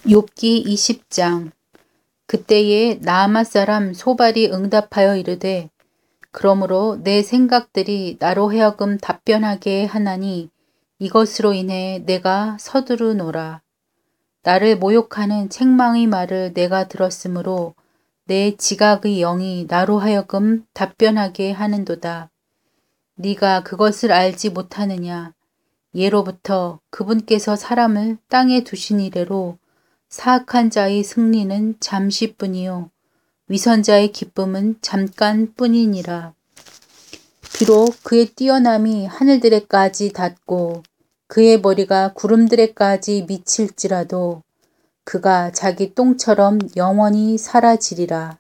욥기 20장. 그때에 나아마 사람 소발이 응답하여 이르되, 그러므로 내 생각들이 나로 하여금 답변하게 하나니 이것으로 인해 내가 서두르노라. 나를 모욕하는 책망의 말을 내가 들었으므로 내 지각의 영이 나로 하여금 답변하게 하는도다. 네가 그것을 알지 못하느냐? 예로부터 그분께서 사람을 땅에 두신 이래로 사악한 자의 승리는 잠시뿐이요 위선자의 기쁨은 잠깐뿐이니라. 비록 그의 뛰어남이 하늘들에까지 닿고 그의 머리가 구름들에까지 미칠지라도 그가 자기 똥처럼 영원히 사라지리라.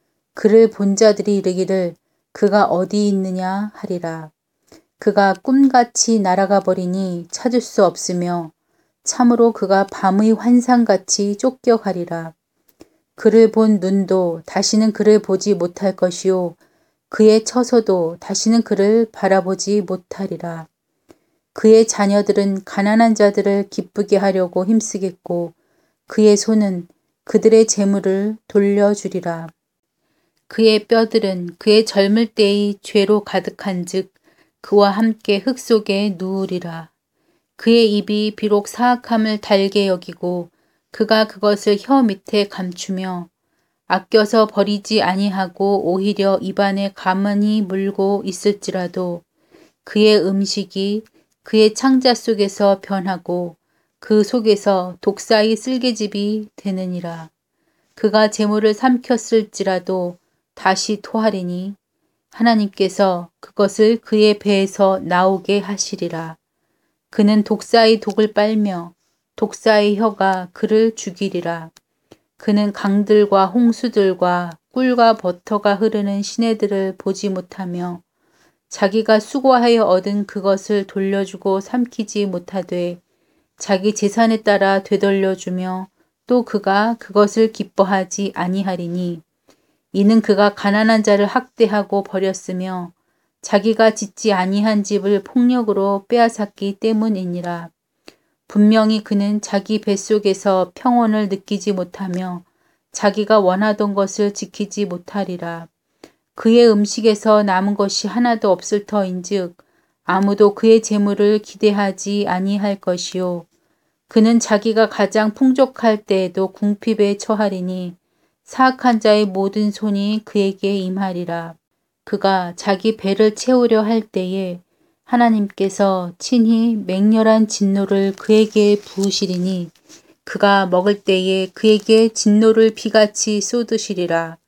그를 본 자들이 이르기를 그가 어디 있느냐 하리라. 그가 꿈같이 날아가 버리니 찾을 수 없으며 참으로 그가 밤의 환상같이 쫓겨가리라. 그를 본 눈도 다시는 그를 보지 못할 것이요 그의 처소도 다시는 그를 바라보지 못하리라. 그의 자녀들은 가난한 자들을 기쁘게 하려고 힘쓰겠고 그의 손은 그들의 재물을 돌려주리라. 그의 뼈들은 그의 젊을 때의 죄로 가득한즉 그와 함께 흙 속에 누우리라. 그의 입이 비록 사악함을 달게 여기고 그가 그것을 혀 밑에 감추며 아껴서 버리지 아니하고 오히려 입안에 가만히 물고 있을지라도 그의 음식이 그의 창자 속에서 변하고 그 속에서 독사의 쓸개즙이 되느니라. 그가 재물을 삼켰을지라도 다시 토하리니 하나님께서 그것을 그의 배에서 나오게 하시리라. 그는 독사의 독을 빨며 독사의 혀가 그를 죽이리라. 그는 강들과 홍수들과 꿀과 버터가 흐르는 시내들을 보지 못하며 자기가 수고하여 얻은 그것을 돌려주고 삼키지 못하되 자기 재산에 따라 되돌려주며 또 그가 그것을 기뻐하지 아니하리니 이는 그가 가난한 자를 학대하고 버렸으며 자기가 짓지 아니한 집을 폭력으로 빼앗았기 때문이니라. 분명히 그는 자기 뱃속에서 평온을 느끼지 못하며 자기가 원하던 것을 지키지 못하리라. 그의 음식에서 남은 것이 하나도 없을 터인즉 아무도 그의 재물을 기대하지 아니할 것이요 그는 자기가 가장 풍족할 때에도 궁핍에 처하리니 사악한 자의 모든 손이 그에게 임하리라. 그가 자기 배를 채우려 할 때에 하나님께서 친히 맹렬한 진노를 그에게 부으시리니 그가 먹을 때에 그에게 진노를 비같이 쏟으시리라.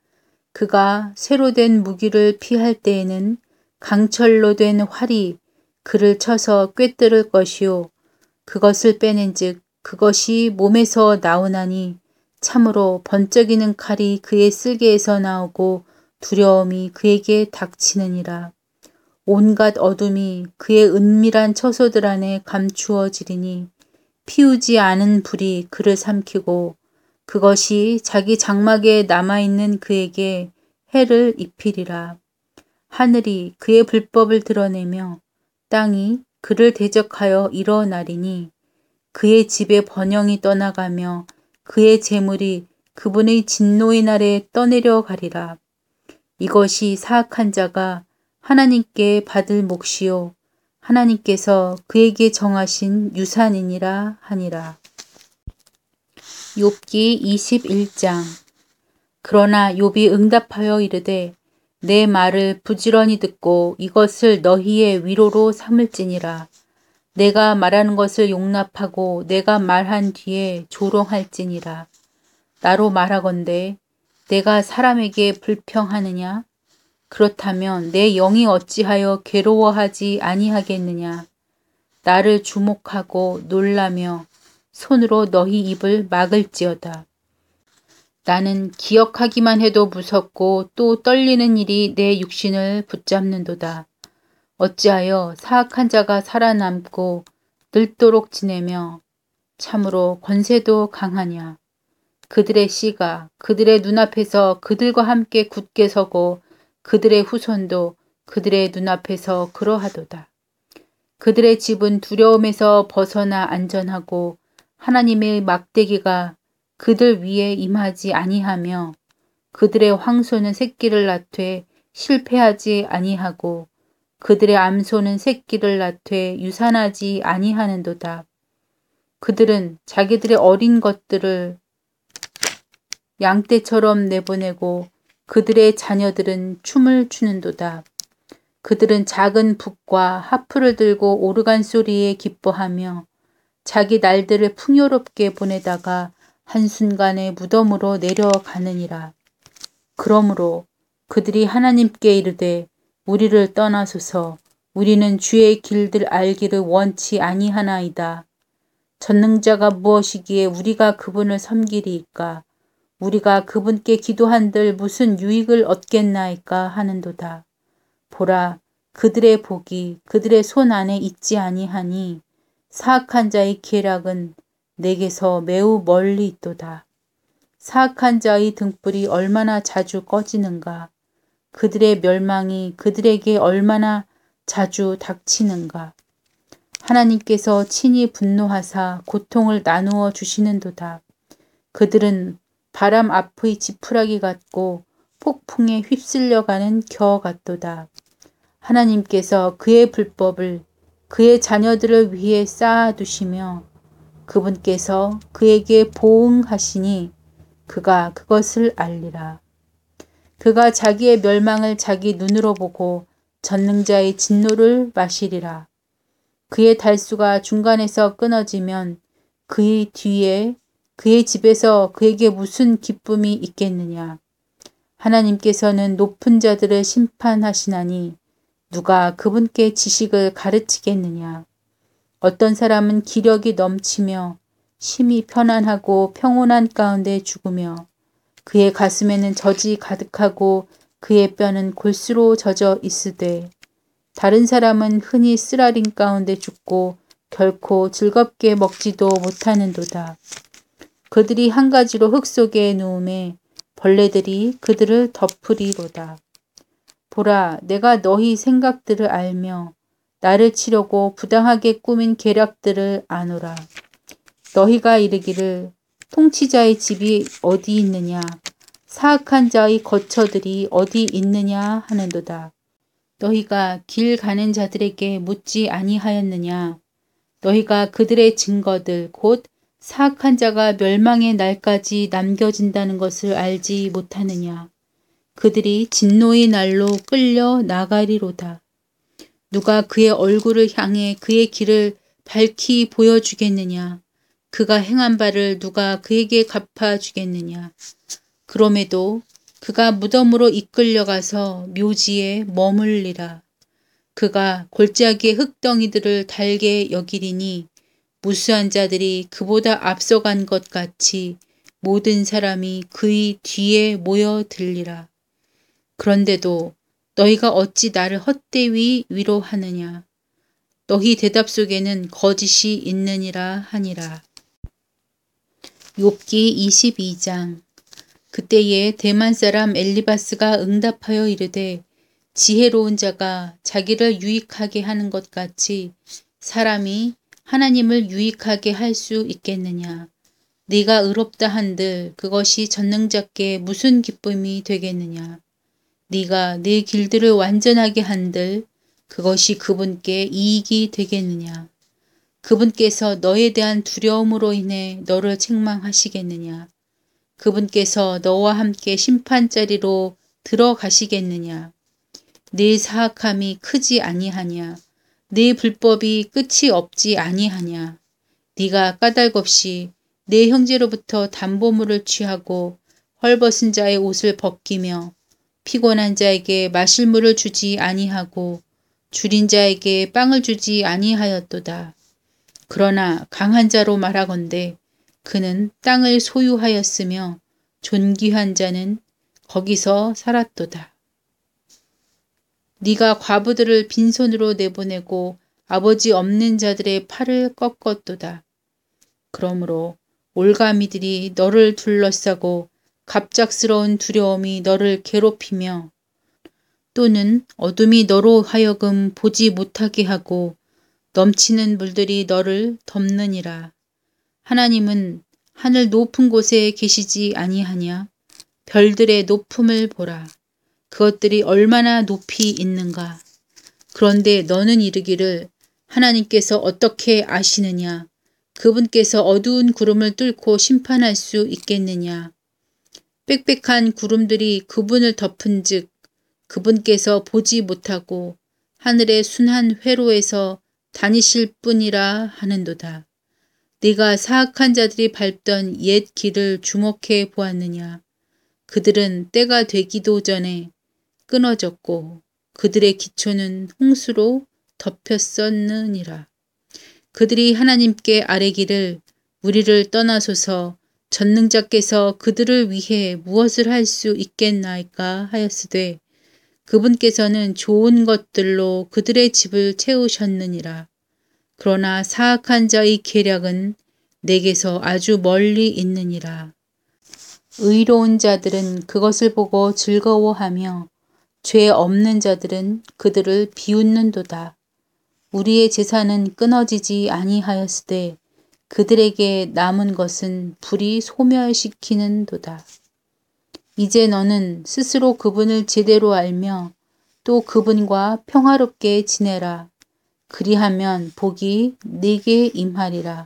그가 쇠로 된 무기를 피할 때에는 강철로 된 활이 그를 쳐서 꿰뚫을 것이요 그것을 빼낸즉 그것이 몸에서 나오나니 참으로 번쩍이는 칼이 그의 쓸개에서 나오고 두려움이 그에게 닥치느니라. 온갖 어둠이 그의 은밀한 처소들 안에 감추어지리니 피우지 않은 불이 그를 삼키고 그것이 자기 장막에 남아있는 그에게 해를 입히리라. 하늘이 그의 불법을 드러내며 땅이 그를 대적하여 일어나리니 그의 집에 번영이 떠나가며 그의 재물이 그분의 진노의 날에 떠내려 가리라. 이것이 사악한 자가 하나님께 받을 몫이요 하나님께서 그에게 정하신 유산이니라 하니라. 욥기 21장. 그러나 욥이 응답하여 이르되 내 말을 부지런히 듣고 이것을 너희의 위로로 삼을지니라. 내가 말하는 것을 용납하고 내가 말한 뒤에 조롱할지니라. 나로 말하건대 내가 사람에게 불평하느냐? 그렇다면 내 영이 어찌하여 괴로워하지 아니하겠느냐? 나를 주목하고 놀라며 손으로 너희 입을 막을지어다. 나는 기억하기만 해도 무섭고 또 떨리는 일이 내 육신을 붙잡는도다. 어찌하여 사악한 자가 살아남고 늙도록 지내며 참으로 권세도 강하냐. 그들의 씨가 그들의 눈앞에서 그들과 함께 굳게 서고 그들의 후손도 그들의 눈앞에서 그러하도다. 그들의 집은 두려움에서 벗어나 안전하고 하나님의 막대기가 그들 위에 임하지 아니하며 그들의 황소는 새끼를 낳되 실패하지 아니하고 그들의 암소는 새끼를 낳되 유산하지 아니하는도다. 그들은 자기들의 어린 것들을 양떼처럼 내보내고 그들의 자녀들은 춤을 추는도다. 그들은 작은 북과 하프를 들고 오르간 소리에 기뻐하며 자기 날들을 풍요롭게 보내다가 한순간에 무덤으로 내려가느니라. 그러므로 그들이 하나님께 이르되 우리를 떠나소서 우리는 주의 길들 알기를 원치 아니하나이다. 전능자가 무엇이기에 우리가 그분을 섬기리이까? 우리가 그분께 기도한들 무슨 유익을 얻겠나이까 하는도다. 보라, 그들의 복이 그들의 손 안에 있지 아니하니 사악한 자의 계략은 내게서 매우 멀리 있도다. 사악한 자의 등불이 얼마나 자주 꺼지는가? 그들의 멸망이 그들에게 얼마나 자주 닥치는가? 하나님께서 친히 분노하사 고통을 나누어 주시는도다. 그들은 바람 앞의 지푸라기 같고 폭풍에 휩쓸려가는 겨 같도다. 하나님께서 그의 불법을 그의 자녀들을 위해 쌓아두시며 그분께서 그에게 보응하시니 그가 그것을 알리라. 그가 자기의 멸망을 자기 눈으로 보고 전능자의 진노를 마시리라. 그의 달수가 중간에서 끊어지면 그의 뒤에 그의 집에서 그에게 무슨 기쁨이 있겠느냐. 하나님께서는 높은 자들을 심판하시나니 누가 그분께 지식을 가르치겠느냐. 어떤 사람은 기력이 넘치며 심히 편안하고 평온한 가운데 죽으며 그의 가슴에는 젖이 가득하고 그의 뼈는 골수로 젖어 있으되 다른 사람은 흔히 쓰라린 가운데 죽고 결코 즐겁게 먹지도 못하는도다. 그들이 한 가지로 흙 속에 누움에 벌레들이 그들을 덮으리로다. 보라, 내가 너희 생각들을 알며 나를 치려고 부당하게 꾸민 계략들을 아노라. 너희가 이르기를 통치자의 집이 어디 있느냐, 사악한 자의 거처들이 어디 있느냐 하는도다. 너희가 길 가는 자들에게 묻지 아니하였느냐. 너희가 그들의 증거들 곧 사악한 자가 멸망의 날까지 남겨진다는 것을 알지 못하느냐. 그들이 진노의 날로 끌려 나가리로다. 누가 그의 얼굴을 향해 그의 길을 밝히 보여주겠느냐. 그가 행한 바를 누가 그에게 갚아주겠느냐. 그럼에도 그가 무덤으로 이끌려가서 묘지에 머물리라. 그가 골짜기의 흙덩이들을 달게 여기리니 무수한 자들이 그보다 앞서간 것 같이 모든 사람이 그의 뒤에 모여들리라. 그런데도 너희가 어찌 나를 헛되이 위로하느냐. 너희 대답 속에는 거짓이 있느니라 하니라. 욥기 22장. 그때에 대만 사람 엘리바스가 응답하여 이르되 지혜로운 자가 자기를 유익하게 하는 것 같이 사람이 하나님을 유익하게 할 수 있겠느냐. 네가 의롭다 한들 그것이 전능자께 무슨 기쁨이 되겠느냐. 네가 네 길들을 완전하게 한들 그것이 그분께 이익이 되겠느냐. 그분께서 너에 대한 두려움으로 인해 너를 책망하시겠느냐. 그분께서 너와 함께 심판자리로 들어가시겠느냐. 네 사악함이 크지 아니하냐. 네 불법이 끝이 없지 아니하냐. 네가 까닭없이 네 형제로부터 담보물을 취하고 헐벗은 자의 옷을 벗기며 피곤한 자에게 마실 물을 주지 아니하고 줄인 자에게 빵을 주지 아니하였도다. 그러나 강한 자로 말하건대 그는 땅을 소유하였으며 존귀한 자는 거기서 살았도다. 네가 과부들을 빈손으로 내보내고 아버지 없는 자들의 팔을 꺾었도다. 그러므로 올가미들이 너를 둘러싸고 갑작스러운 두려움이 너를 괴롭히며 또는 어둠이 너로 하여금 보지 못하게 하고 넘치는 물들이 너를 덮느니라. 하나님은 하늘 높은 곳에 계시지 아니하냐? 별들의 높음을 보라. 그것들이 얼마나 높이 있는가? 그런데 너는 이르기를 하나님께서 어떻게 아시느냐? 그분께서 어두운 구름을 뚫고 심판할 수 있겠느냐? 빽빽한 구름들이 그분을 덮은즉 그분께서 보지 못하고 하늘의 순한 회로에서 다니실 뿐이라 하는도다. 네가 사악한 자들이 밟던 옛 길을 주목해 보았느냐? 그들은 때가 되기도 전에 끊어졌고 그들의 기초는 홍수로 덮였었느니라. 그들이 하나님께 아뢰기를 우리를 떠나소서 전능자께서 그들을 위해 무엇을 할 수 있겠나이까 하였으되 그분께서는 좋은 것들로 그들의 집을 채우셨느니라. 그러나 사악한 자의 계략은 내게서 아주 멀리 있느니라. 의로운 자들은 그것을 보고 즐거워하며 죄 없는 자들은 그들을 비웃는도다. 우리의 제사는 끊어지지 아니하였으되 그들에게 남은 것은 불이 소멸시키는도다. 이제 너는 스스로 그분을 제대로 알며 또 그분과 평화롭게 지내라. 그리하면 복이 네게 임하리라.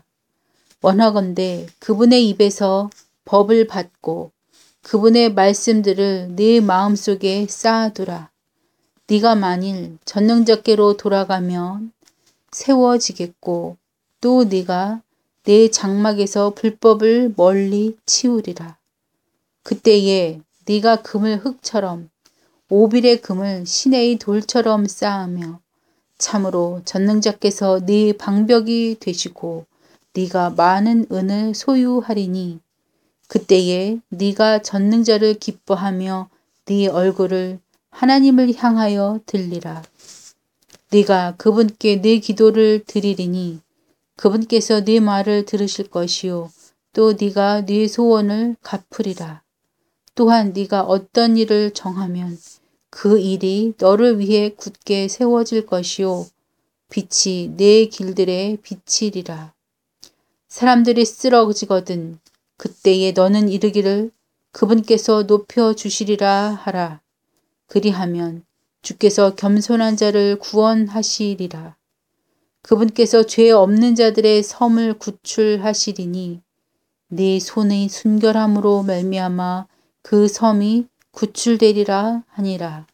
원하건대 그분의 입에서 법을 받고 그분의 말씀들을 네 마음속에 쌓아두라. 네가 만일 전능자께로 돌아가면 세워지겠고 또 네가 내 장막에서 불법을 멀리 치우리라. 그때에 네가 금을 흙처럼 오빌의 금을 시내의 돌처럼 쌓으며 참으로 전능자께서 네 방벽이 되시고 네가 많은 은을 소유하리니 그때에 네가 전능자를 기뻐하며 네 얼굴을 하나님을 향하여 들리라. 네가 그분께 네 기도를 드리리니 그분께서 네 말을 들으실 것이요 또 네가 네 소원을 갚으리라. 또한 네가 어떤 일을 정하면 그 일이 너를 위해 굳게 세워질 것이요 빛이 내 길들에 비치리라. 사람들이 쓰러지거든 그때에 너는 이르기를 그분께서 높여주시리라 하라. 그리하면 주께서 겸손한 자를 구원하시리라. 그분께서 죄 없는 자들의 섬을 구출하시리니 네 손의 순결함으로 말미암아 그 섬이 구출되리라 하니라.